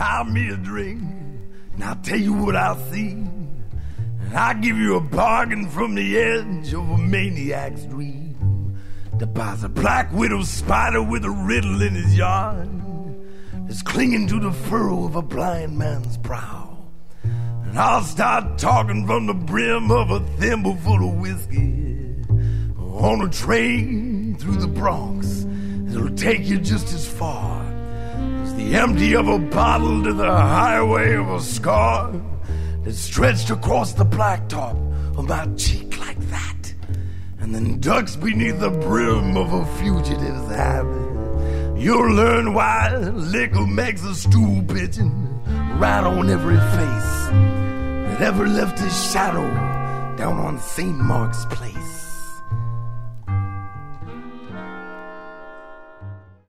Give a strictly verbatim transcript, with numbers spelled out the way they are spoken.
Buy me a drink, and I'll tell you what I see. And I'll give you a bargain from the edge of a maniac's dream. That buys a black widow spider with a riddle in his yard, that's clinging to the furrow of a blind man's brow. And I'll start talking from the brim of a thimble full of whiskey on a train through the Bronx. It'll take you just as far as the empty of a bottle to the highway of a scar that stretched across the blacktop of my cheek like that, and then ducks beneath the brim of a fugitive's habit. You'll learn why liquor makes a stool pigeon right on every face that ever left a shadow down on Saint Mark's Place.